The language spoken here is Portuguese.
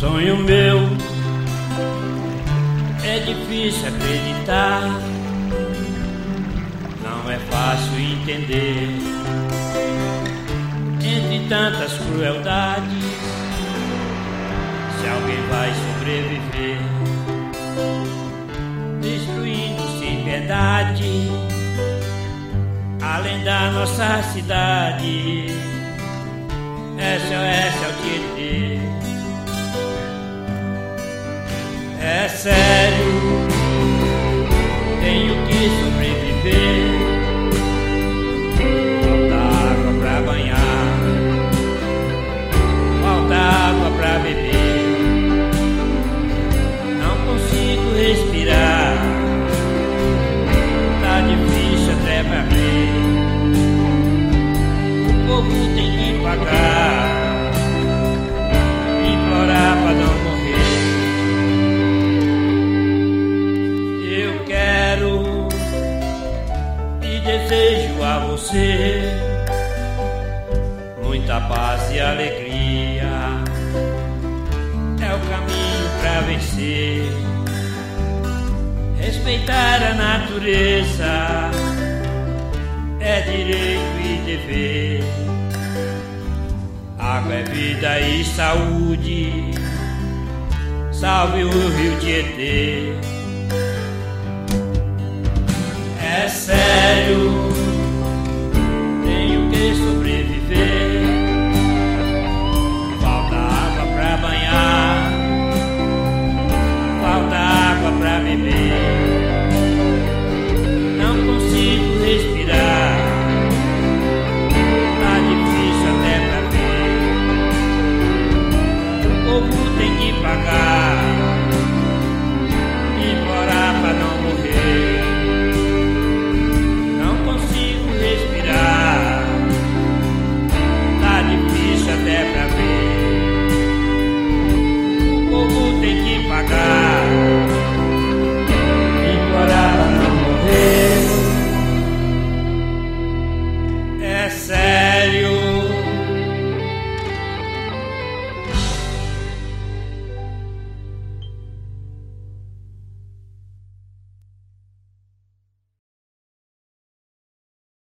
sonho meu, é difícil acreditar, não é fácil entender. Entre tantas crueldades, se alguém vai sobreviver, destruindo sem piedade, além da nossa cidade. SOS ao Tietê. É sério, tenho que sobreviver. Falta água pra banhar, falta água pra beber. Não consigo respirar, tá difícil até pra ver. O povo tem que pagar, implorar pra não morrer. Eu quero e desejo a você muita paz e alegria. É o caminho pra vencer. Respeitar a natureza é direito e dever. Água é vida e saúde, salve o Rio Tietê. É sério, tenho que sobreviver. Falta água pra banhar, falta água pra beber. Não consigo respirar, tá difícil até pra ver. O povo tem que pagar, implorar pra não morrer. Não consigo respirar, tá difícil até pra ver. O povo tem que pagar, implorar pra não morrer. É sério.